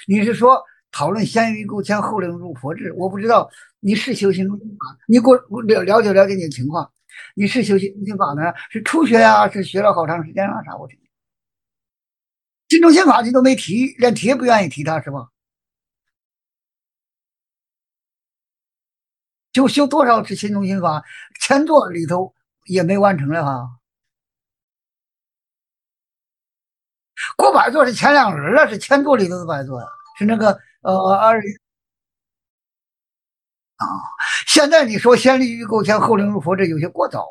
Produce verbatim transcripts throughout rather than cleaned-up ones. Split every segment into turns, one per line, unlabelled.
你是说讨论先于构腔，后领入佛智？我不知道你是修行中心法，你给我了了解了解你的情况。你是修行中心法呢？是初学呀、啊？是学了好长时间啊？啥？我听新中心法你都没提，连提也不愿意提它是吧？就修多少次新中心法，前座里头也没完成了哈。过百座是前两轮了，是前座里头的百座呀，是那个呃二啊。现在你说先立于构前，后领入佛，这有些过早，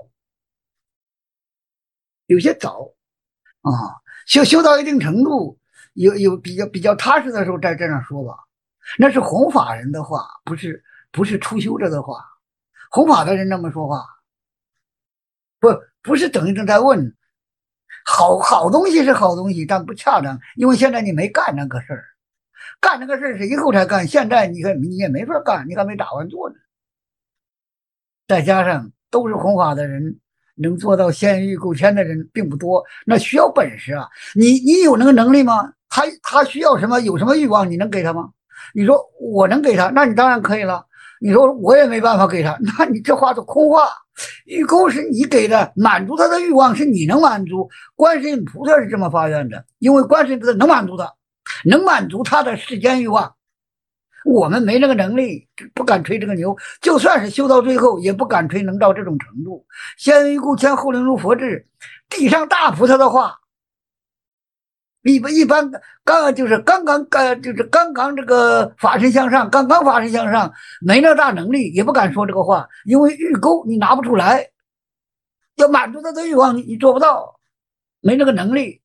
有些早啊。修修到一定程度，有有比较比较踏实的时候再这样说吧。那是弘法人的话，不是不是初修者的话。弘法的人这么说话，不不是等一等再问。好好东西是好东西，但不恰当，因为现在你没干那个事儿，干那个事儿是以后才干，现在你看你也没法干，你还没打完坐呢。再加上都是弘法的人，能做到先欲购签的人并不多，那需要本事啊！你你有那个能力吗？他他需要什么？有什么欲望？你能给他吗？你说我能给他，那你当然可以了。你说我也没办法给他，那你这话都空话。欲购是你给的，满足他的欲望是你能满足。观世音菩萨是这么发愿的，因为观世音菩萨能满足他，能满足他的世间欲望。我们没那个能力，不敢吹这个牛。就算是修到最后，也不敢吹能到这种程度。先于故谦，后灵入佛智。地上大菩萨的话，一般一般刚就是刚刚刚就是刚刚这个法身向上，刚刚法身向上，没那大能力，也不敢说这个话，因为欲钩你拿不出来，要满足他的欲望，你你做不到，没那个能力。